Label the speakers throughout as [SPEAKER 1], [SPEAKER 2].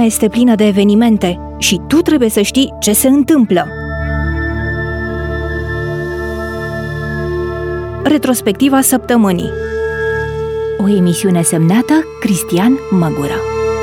[SPEAKER 1] lumea este plină de evenimente și tu trebuie să știi ce se întâmplă. Retrospectiva săptămânii. O emisiune semnată Cristian Măgură.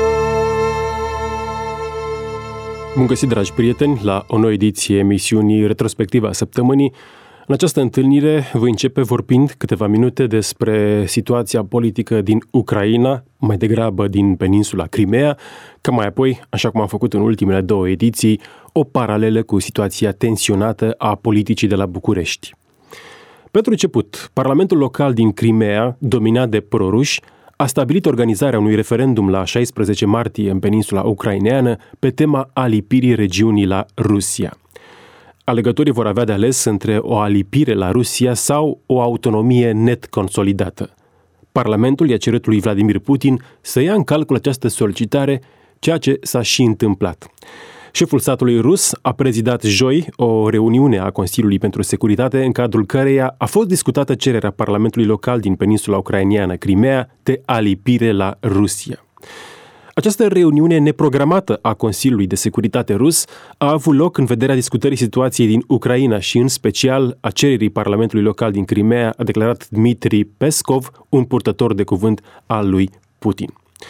[SPEAKER 2] Bun găsit, dragi prieteni, la o nouă ediție emisiunii Retrospectiva săptămânii. În această întâlnire voi începe vorbind câteva minute despre situația politică din Ucraina, mai degrabă din peninsula Crimea, ca mai apoi, așa cum am făcut în ultimele două ediții, o paralelă cu situația tensionată a politicii de la București. Pentru început, Parlamentul local din Crimea, dominat de proruși, a stabilit organizarea unui referendum la 16 martie în peninsula ucraineană pe tema alipirii regiunii la Rusia. Alegătorii vor avea de ales între o alipire la Rusia sau o autonomie net consolidată. Parlamentul i-a cerut lui Vladimir Putin să ia în calcul această solicitare, ceea ce s-a și întâmplat. Șeful statului rus a prezidat joi o reuniune a Consiliului pentru Securitate, în cadrul căreia a fost discutată cererea Parlamentului local din peninsula ucraineană Crimea de alipire la Rusia. Această reuniune neprogramată a Consiliului de Securitate rus a avut loc în vederea discutării situației din Ucraina și în special a cererii Parlamentului local din Crimea, a declarat Dmitri Peskov, un purtător de cuvânt al lui Putin.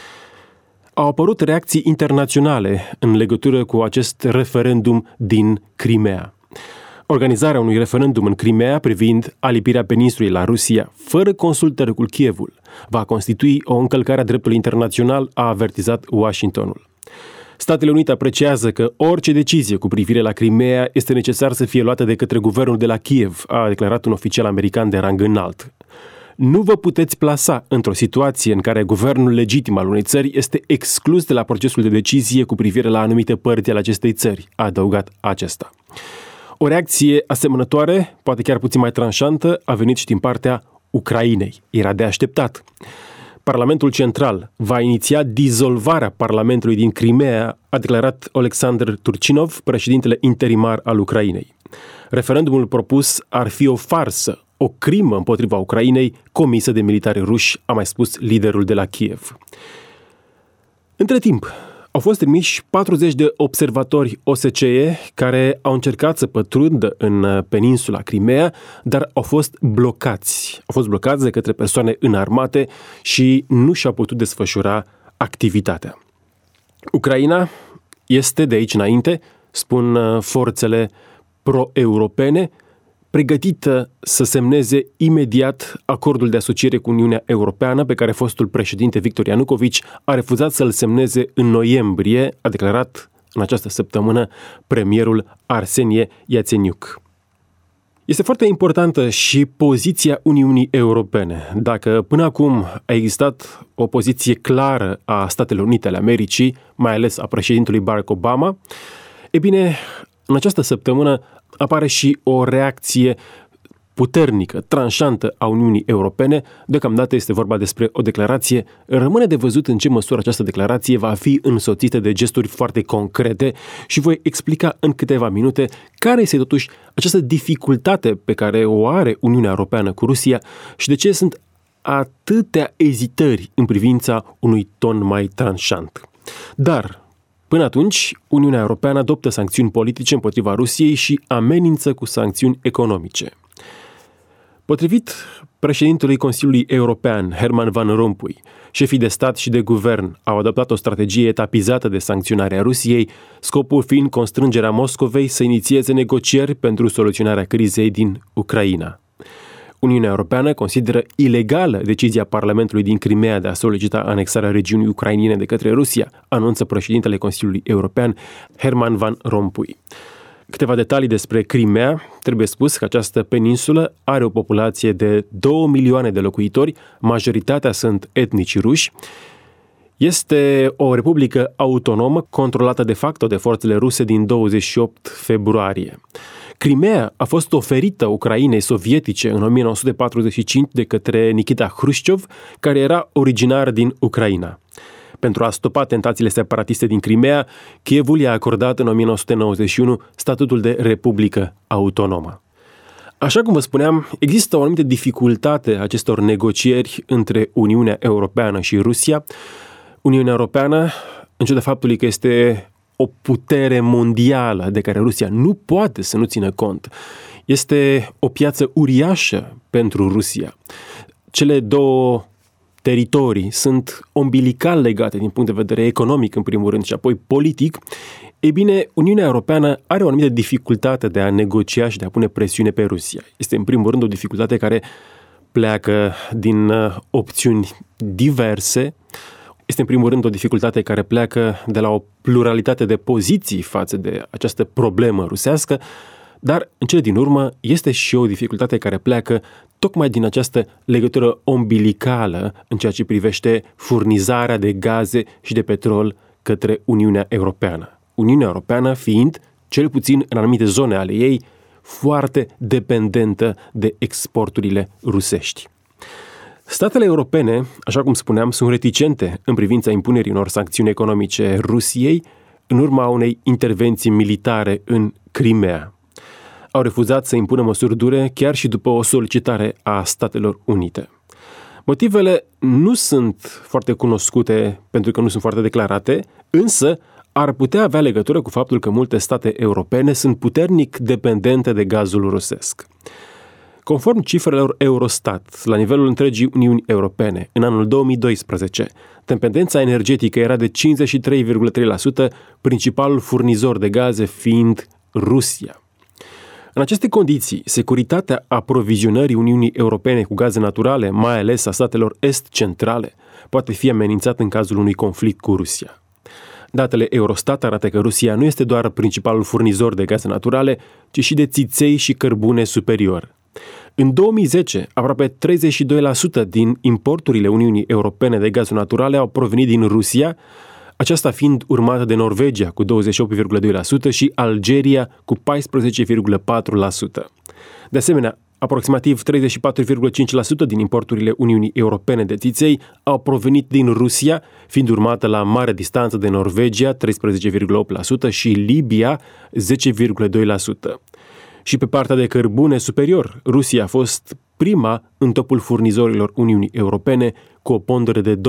[SPEAKER 2] Au apărut reacții internaționale în legătură cu acest referendum din Crimea. Organizarea unui referendum în Crimea privind alipirea peninsulei la Rusia, fără consultări cu Kievul, va constitui o încălcare a dreptului internațional, a avertizat Washingtonul. Statele Unite apreciază că orice decizie cu privire la Crimea este necesar să fie luată de către guvernul de la Kiev, a declarat un oficial american de rang înalt. Nu vă puteți plasa într-o situație în care guvernul legitim al unei țări este exclus de la procesul de decizie cu privire la anumite părți ale acestei țări, a adăugat acesta. O reacție asemănătoare, poate chiar puțin mai tranșantă, a venit și din partea Ucrainei. Era de așteptat. Parlamentul Central va iniția dizolvarea Parlamentului din Crimea, a declarat Oleksandr Turchinov, președintele interimar al Ucrainei. Referendumul propus ar fi o farsă, o crimă împotriva Ucrainei comisă de militari ruși, a mai spus liderul de la Kiev. Între timp, au fost trimiși 40 de observatori OSCE care au încercat să pătrundă în peninsula Crimea, dar au fost blocați. Au fost blocați de către persoane înarmate și nu și-au putut desfășura activitatea. Ucraina este de aici înainte, spun forțele pro-europene, pregătită să semneze imediat acordul de asociere cu Uniunea Europeană pe care fostul președinte Victor Ianucovici a refuzat să-l semneze în noiembrie, a declarat în această săptămână premierul Arsenie Iațeniuc. Este foarte importantă și poziția Uniunii Europene. Dacă până acum a existat o poziție clară a Statelor Unite ale Americii, mai ales a președintelui Barack Obama, e bine, în această săptămână apare și o reacție puternică, tranșantă a Uniunii Europene. Deocamdată este vorba despre o declarație. Rămâne de văzut în ce măsură această declarație va fi însoțită de gesturi foarte concrete și voi explica în câteva minute care este totuși această dificultate pe care o are Uniunea Europeană cu Rusia și de ce sunt atâtea ezitări în privința unui ton mai tranșant. Dar până atunci, Uniunea Europeană adoptă sancțiuni politice împotriva Rusiei și amenință cu sancțiuni economice. Potrivit președintelui Consiliului European, Herman Van Rompuy, șefii de stat și de guvern au adoptat o strategie etapizată de sancționare a Rusiei, scopul fiind constrângerea Moscovei să inițieze negocieri pentru soluționarea crizei din Ucraina. Uniunea Europeană consideră ilegală decizia Parlamentului din Crimea de a solicita anexarea regiunii ucrainene de către Rusia, anunță președintele Consiliului European, Herman Van Rompuy. Câteva detalii despre Crimea. Trebuie spus că această peninsulă are o populație de 2 milioane de locuitori, majoritatea sunt etnici ruși. Este o republică autonomă controlată de facto de forțele ruse din 28 februarie. Crimea a fost oferită Ucrainei sovietice în 1945 de către Nikita Hrușciov, care era originar din Ucraina. Pentru a stopa tentațiile separatiste din Crimea, Kievul i-a acordat în 1991 statutul de republică autonomă. Așa cum vă spuneam, există o anumită dificultate a acestor negocieri între Uniunea Europeană și Rusia. Uniunea Europeană în ciuda faptului că este o putere mondială de care Rusia nu poate să nu țină cont. Este o piață uriașă pentru Rusia. Cele două teritorii sunt umbilical legate din punct de vedere economic, în primul rând, și apoi politic. Ei bine, Uniunea Europeană are o anumită dificultate de a negocia și de a pune presiune pe Rusia. Este, în primul rând, o dificultate care pleacă din opțiuni diverse. Este, în primul rând, o dificultate care pleacă de la o pluralitate de poziții față de această problemă rusească, dar, în cele din urmă, este și o dificultate care pleacă tocmai din această legătură umbilicală în ceea ce privește furnizarea de gaze și de petrol către Uniunea Europeană. Uniunea Europeană fiind, cel puțin în anumite zone ale ei, foarte dependentă de exporturile rusești. Statele europene, așa cum spuneam, sunt reticente în privința impunerii unor sancțiuni economice Rusiei în urma unei intervenții militare în Crimea. Au refuzat să impună măsuri dure chiar și după o solicitare a Statelor Unite. Motivele nu sunt foarte cunoscute pentru că nu sunt foarte declarate, însă ar putea avea legătură cu faptul că multe state europene sunt puternic dependente de gazul rusesc. Conform cifrelor Eurostat, la nivelul întregii Uniuni Europene, în anul 2012, dependența energetică era de 53,3%, principalul furnizor de gaze fiind Rusia. În aceste condiții, securitatea aprovizionării Uniunii Europene cu gaze naturale, mai ales a statelor est-centrale, poate fi amenințată în cazul unui conflict cu Rusia. Datele Eurostat arată că Rusia nu este doar principalul furnizor de gaze naturale, ci și de țiței și cărbune superior. În 2010, aproape 32% din importurile Uniunii Europene de gaze naturale au provenit din Rusia, aceasta fiind urmată de Norvegia cu 28,2% și Algeria cu 14,4%. De asemenea, aproximativ 34,5% din importurile Uniunii Europene de țiței au provenit din Rusia, fiind urmată la mare distanță de Norvegia 13,8% și Libia 10,2%. Și pe partea de cărbune superior, Rusia a fost prima în topul furnizorilor Uniunii Europene cu o pondere de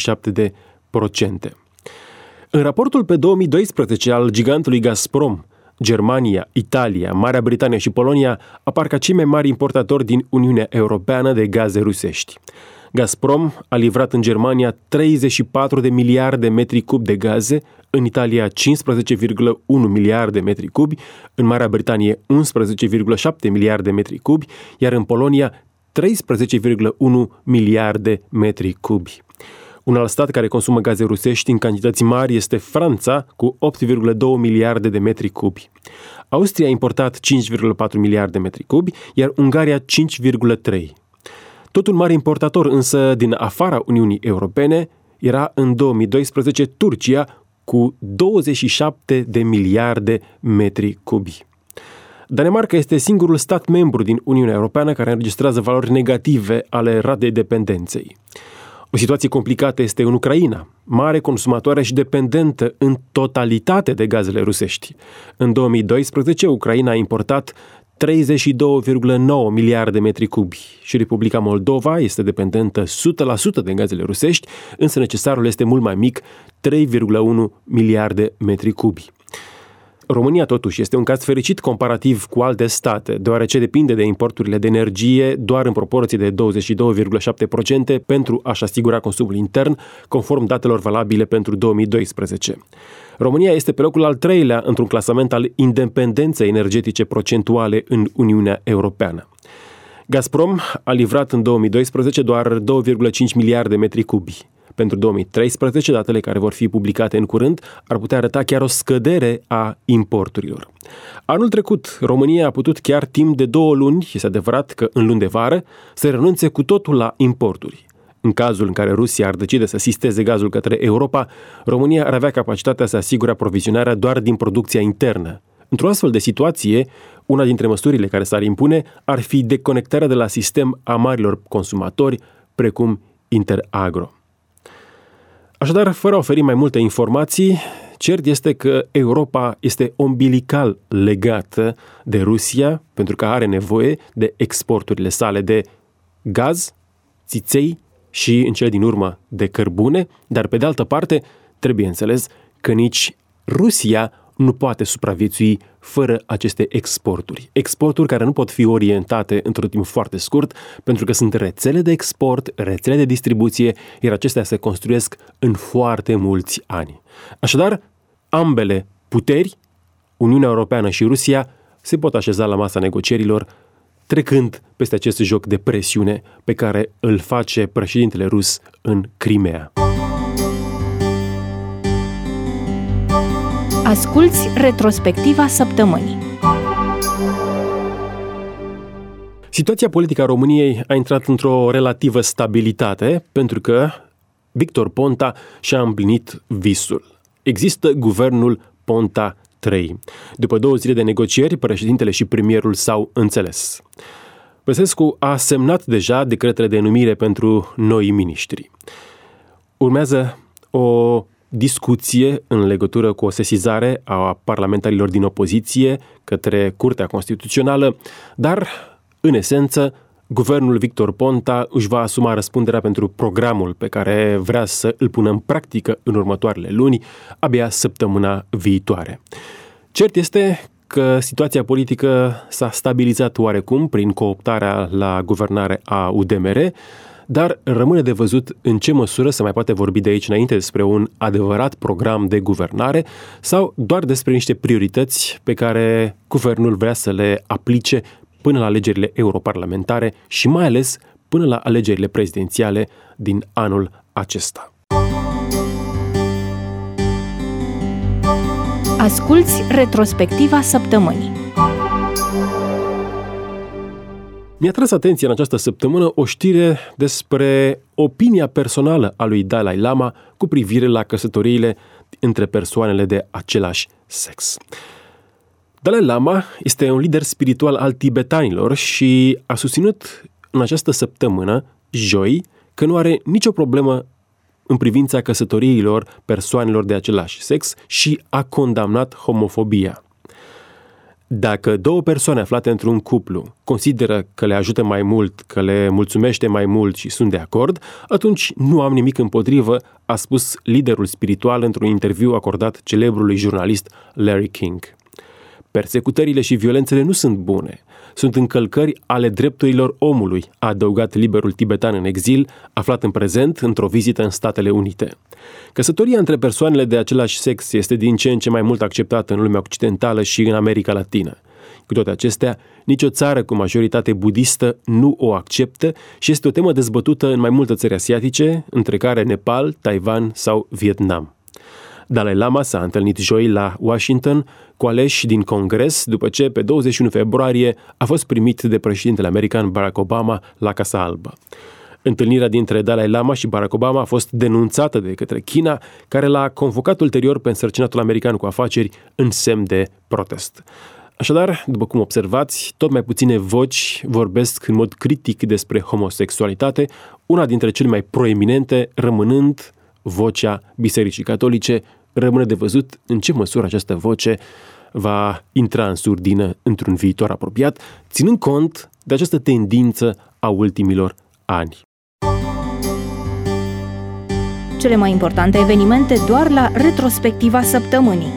[SPEAKER 2] 27%. În raportul pe 2012 al gigantului Gazprom, Germania, Italia, Marea Britanie și Polonia apar ca cei mai mari importatori din Uniunea Europeană de gaze rusești. Gazprom a livrat în Germania 34 de miliarde de metri cubi de gaze, în Italia 15,1 miliarde de metri cubi, în Marea Britanie 11,7 miliarde de metri cubi, iar în Polonia 13,1 miliarde de metri cubi. Un alt stat care consumă gaze rusești în cantități mari este Franța, cu 8,2 miliarde de metri cubi. Austria a importat 5,4 miliarde de metri cubi, iar Ungaria 5,3. Tot un mare importator însă din afara Uniunii Europene era în 2012 Turcia, cu 27 de miliarde metri cubi. Danemarca este singurul stat membru din Uniunea Europeană care înregistrează valori negative ale ratei dependenței. O situație complicată este în Ucraina, mare consumatoare și dependentă în totalitate de gazele rusești. În 2012, Ucraina a importat 32,9 miliarde de metri cubi și Republica Moldova este dependentă 100% de gazele rusești, însă necesarul este mult mai mic, 3,1 miliarde de metri cubi. România, totuși, este un caz fericit comparativ cu alte state, deoarece depinde de importurile de energie doar în proporție de 22,7% pentru a-și asigura consumul intern, conform datelor valabile pentru 2012. România este pe locul al 3-lea într-un clasament al independenței energetice procentuale în Uniunea Europeană. Gazprom a livrat în 2012 doar 2,5 miliarde de metri cubi. Pentru 2013, datele care vor fi publicate în curând ar putea arăta chiar o scădere a importurilor. Anul trecut, România a putut chiar timp de 2 luni, este adevărat că în luni de vară, să renunțe cu totul la importuri. În cazul în care Rusia ar decide să sisteze gazul către Europa, România ar avea capacitatea să asigure aprovizionarea doar din producția internă. Într-o astfel de situație, una dintre măsurile care s-ar impune ar fi deconectarea de la sistem a marilor consumatori, precum Interagro. Așadar, fără a oferi mai multe informații, cert este că Europa este umbilical legată de Rusia pentru că are nevoie de exporturile sale de gaz, țiței și, în cele din urmă, de cărbune, dar pe de altă parte, trebuie înțeles că nici Rusia nu poate supraviețui fără aceste exporturi. Exporturi care nu pot fi orientate într-un timp foarte scurt, pentru că sunt rețele de export, rețele de distribuție, iar acestea se construiesc în foarte mulți ani. Așadar, ambele puteri, Uniunea Europeană și Rusia, se pot așeza la masa negocierilor, trecând peste acest joc de presiune pe care îl face președintele rus în Crimea.
[SPEAKER 1] Asculți retrospectiva săptămânii.
[SPEAKER 2] Situația politică a României a intrat într-o relativă stabilitate pentru că Victor Ponta și-a împlinit visul. Există guvernul Ponta 3. După 2 zile de negocieri, președintele și premierul s-au înțeles. Băsescu a semnat deja decretele de numire pentru noi miniștri. Urmează o discuție în legătură cu o sesizare a parlamentarilor din opoziție către Curtea Constituțională, dar, în esență, guvernul Victor Ponta își va asuma răspunderea pentru programul pe care vrea să îl pună în practică în următoarele luni, abia săptămâna viitoare. Cert este că situația politică s-a stabilizat oarecum prin cooptarea la guvernare a UDMR, dar rămâne de văzut în ce măsură se mai poate vorbi de aici înainte despre un adevărat program de guvernare sau doar despre niște priorități pe care guvernul vrea să le aplice până la alegerile europarlamentare și mai ales până la alegerile prezidențiale din anul acesta.
[SPEAKER 1] Asculți retrospectiva săptămânii.
[SPEAKER 2] Mi-a tras atenția în această săptămână o știre despre opinia personală a lui Dalai Lama cu privire la căsătoriile între persoanele de același sex. Dalai Lama este un lider spiritual al tibetanilor și a susținut în această săptămână, joi, că nu are nicio problemă în privința căsătoriilor persoanelor de același sex și a condamnat homofobia. Dacă 2 persoane aflate într-un cuplu consideră că le ajută mai mult, că le mulțumește mai mult și sunt de acord, atunci nu am nimic împotrivă, a spus liderul spiritual într-un interviu acordat celebrului jurnalist Larry King. Persecutările și violențele nu sunt bune. Sunt încălcări ale drepturilor omului, a adăugat liberul tibetan în exil, aflat în prezent într-o vizită în Statele Unite. Căsătoria între persoanele de același sex este din ce în ce mai mult acceptată în lumea occidentală și în America Latină. Cu toate acestea, nicio țară cu majoritate budistă nu o acceptă și este o temă dezbătută în mai multe țări asiatice, între care Nepal, Taiwan sau Vietnam. Dalai Lama s-a întâlnit joi la Washington cu aleși din Congres după ce pe 21 februarie a fost primit de președintele american Barack Obama la Casa Albă. Întâlnirea dintre Dalai Lama și Barack Obama a fost denunțată de către China, care l-a convocat ulterior pe însărcinatul american cu afaceri în semn de protest. Așadar, după cum observați, tot mai puține voci vorbesc în mod critic despre homosexualitate, una dintre cele mai proeminente rămânând vocea Bisericii Catolice. Rămâne de văzut în ce măsură această voce va intra în surdină într-un viitor apropiat, ținând cont de această tendință a ultimilor ani.
[SPEAKER 1] Cele mai importante evenimente doar la retrospectiva săptămânii.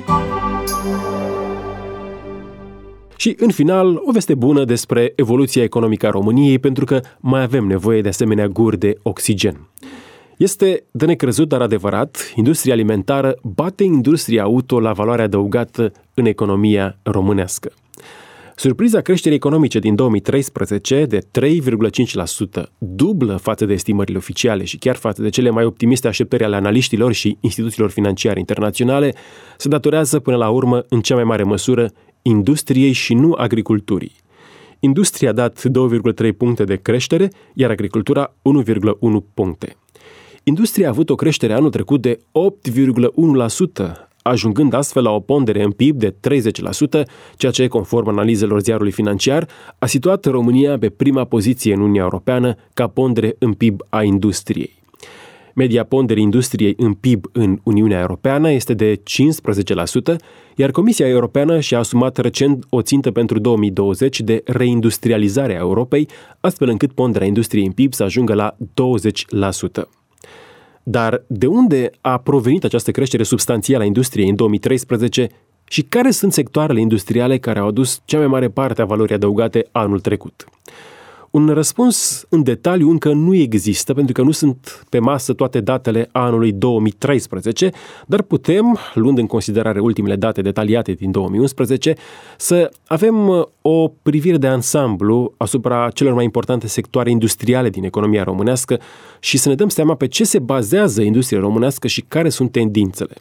[SPEAKER 2] Și, în final, o veste bună despre evoluția economică a României, pentru că mai avem nevoie de asemenea guri de oxigen. Este de necrezut, dar adevărat, industria alimentară bate industria auto la valoare adăugată în economia românească. Surpriza creșterii economice din 2013 de 3,5%, dublă față de estimările oficiale și chiar față de cele mai optimiste așteptări ale analiștilor și instituțiilor financiare internaționale, se datorează până la urmă în cea mai mare măsură industriei și nu agriculturii. Industria a dat 2,3 puncte de creștere, iar agricultura 1,1 puncte. Industria a avut o creștere anul trecut de 8,1%, ajungând astfel la o pondere în PIB de 30%, ceea ce, conform analizelor ziarului financiar, a situat România pe prima poziție în Uniunea Europeană ca pondere în PIB a industriei. Media ponderii industriei în PIB în Uniunea Europeană este de 15%, iar Comisia Europeană și-a asumat recent o țintă pentru 2020 de reindustrializare a Europei, astfel încât ponderea industriei în PIB să ajungă la 20%. Dar de unde a provenit această creștere substanțială a industriei în 2013 și care sunt sectoarele industriale care au adus cea mai mare parte a valorii adăugate anul trecut? Un răspuns în detaliu încă nu există, pentru că nu sunt pe masă toate datele anului 2013, dar putem, luând în considerare ultimele date detaliate din 2011, să avem o privire de ansamblu asupra celor mai importante sectoare industriale din economia românească și să ne dăm seama pe ce se bazează industria românească și care sunt tendințele.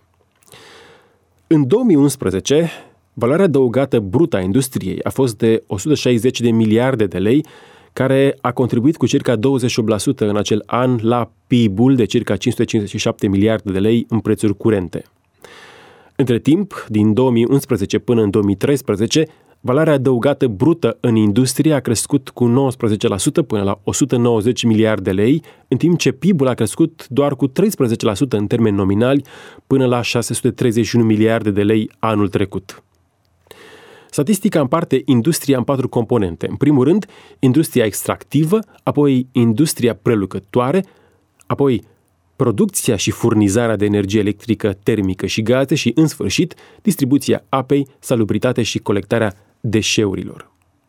[SPEAKER 2] În 2011, valoarea adăugată brută a industriei a fost de 160 de miliarde de lei, care a contribuit cu circa 28% în acel an la PIB-ul de circa 557 miliarde de lei în prețuri curente. Între timp, din 2011 până în 2013, valoarea adăugată brută în industrie a crescut cu 19% până la 190 miliarde de lei, în timp ce PIB-ul a crescut doar cu 13% în termeni nominali până la 631 miliarde de lei anul trecut. Statistica împarte industria în 4 componente. În primul rând, industria extractivă, apoi industria prelucrătoare, apoi producția și furnizarea de energie electrică, termică și gaze și, în sfârșit, distribuția apei, salubritate și colectarea deșeurilor.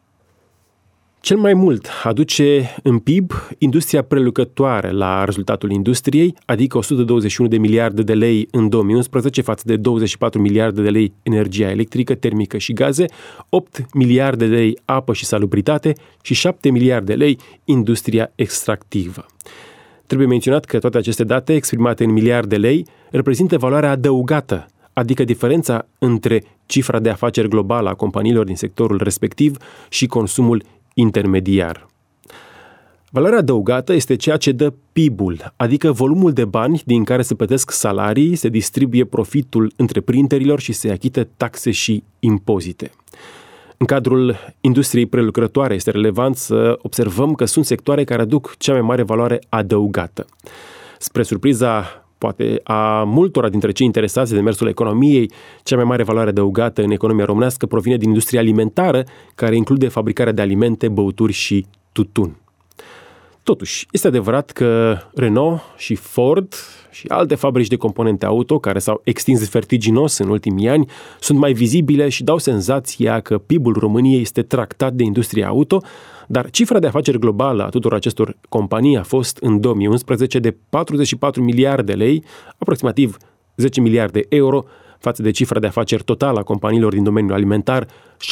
[SPEAKER 2] Cel mai mult aduce în PIB industria prelucrătoare la rezultatul industriei, adică 121 de miliarde de lei în 2011 față de 24 miliarde de lei energia electrică, termică și gaze, 8 miliarde de lei apă și salubritate și 7 miliarde de lei industria extractivă. Trebuie menționat că toate aceste date, exprimate în miliarde de lei, reprezintă valoarea adăugată, adică diferența între cifra de afaceri globală a companiilor din sectorul respectiv și consumul intermediar. Valoarea adăugată este ceea ce dă PIB-ul, adică volumul de bani din care se plătesc salarii, se distribuie profitul întreprinderilor și se achită taxe și impozite. În cadrul industriei prelucrătoare este relevant să observăm că sunt sectoare care aduc cea mai mare valoare adăugată. Spre surpriza poate a multora dintre cei interesați de mersul economiei, cea mai mare valoare adăugată în economia românească provine din industria alimentară, care include fabricarea de alimente, băuturi și tutun. Totuși, este adevărat că Renault și Ford și alte fabrici de componente auto, care s-au extins vertiginos în ultimii ani, sunt mai vizibile și dau senzația că PIB-ul României este tractat de industria auto, dar cifra de afaceri globală a tuturor acestor companii a fost în 2011 de 44 miliarde de lei, aproximativ 10 miliarde euro, față de cifra de afaceri totală a companiilor din domeniul alimentar,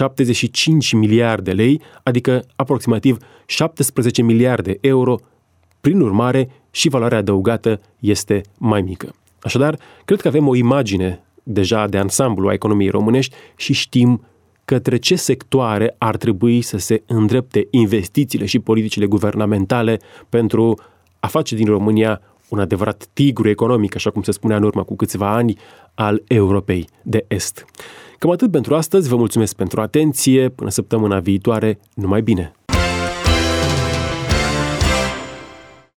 [SPEAKER 2] 75 miliarde de lei, adică aproximativ 17 miliarde euro. Prin urmare, și valoarea adăugată este mai mică. Așadar, cred că avem o imagine deja de ansamblu a economiei românești și știm către ce sectoare ar trebui să se îndrepte investițiile și politicile guvernamentale pentru a face din România un adevărat tigru economic, așa cum se spunea în urmă cu câțiva ani, al Europei de Est. Cam atât pentru astăzi, vă mulțumesc pentru atenție, până săptămâna viitoare, numai bine!